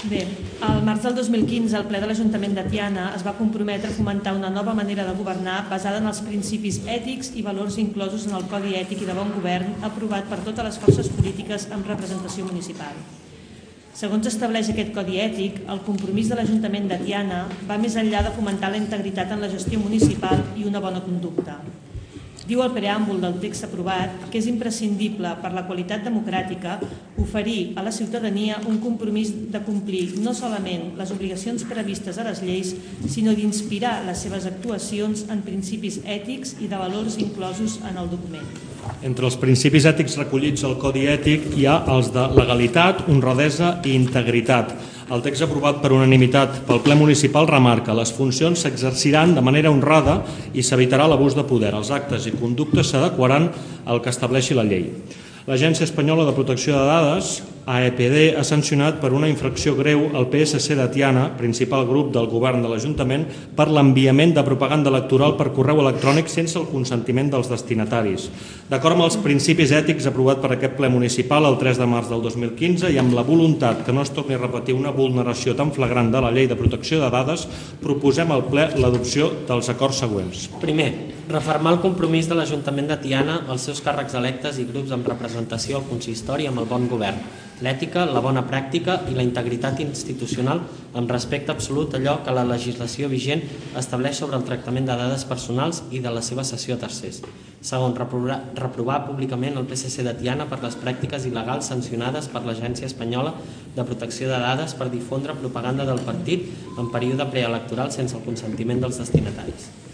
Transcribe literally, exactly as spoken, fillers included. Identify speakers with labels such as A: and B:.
A: Bé, al març del dos mil quinze, el ple de l'Ajuntament de Tiana es va comprometre a fomentar una nova manera de governar basada en els principis ètics i valors inclosos en el Codi Ètic i de Bon Govern aprovat per totes les forces polítiques amb representació municipal. Segons estableix aquest Codi Ètic, el compromís de l'Ajuntament de Tiana va més enllà de fomentar la integritat en la gestió municipal i una bona conducta. Diu el preàmbul del text aprovat que és imprescindible per la qualitat democràtica oferir a la ciutadania un compromís de complir no solament les obligacions previstes a les lleis, sinó d'inspirar les seves actuacions en principis ètics i de valors inclosos en el document.
B: Entre els principis ètics recollits al Codi Ètic hi ha els de legalitat, honradesa i integritat. El text aprovat per unanimitat pel ple municipal remarca: les funcions s'exerciran de manera honrada i s'evitarà l'abús de poder. Els actes i conductes s'adequaran al que estableixi la llei. L'Agència Espanyola de Protecció de Dades, A E P D, ha sancionat per una infracció greu el P S C de Tiana, principal grup del govern de l'Ajuntament, per l'enviament de propaganda electoral per correu electrònic sense el consentiment dels destinataris. D'acord amb els principis ètics aprovat per aquest ple municipal el tres de març del dos mil quinze i amb la voluntat que no es torni a repetir una vulneració tan flagrant de la Llei de Protecció de Dades, proposem al ple l'adopció dels acords següents.
C: Primer, refermar el compromís de l'Ajuntament de Tiana als seus càrrecs electes i grups amb representació al consistori amb el bon govern, l'ètica, la bona pràctica i la integritat institucional amb respecte absolut a allò que la legislació vigent estableix sobre el tractament de dades personals i de la seva cessió a tercers. Segon, reprovar, reprovar públicament el P S C de Tiana per les pràctiques il·legals sancionades per l'Agència Espanyola de Protecció de Dades per difondre propaganda del partit en període preelectoral sense el consentiment dels destinataris.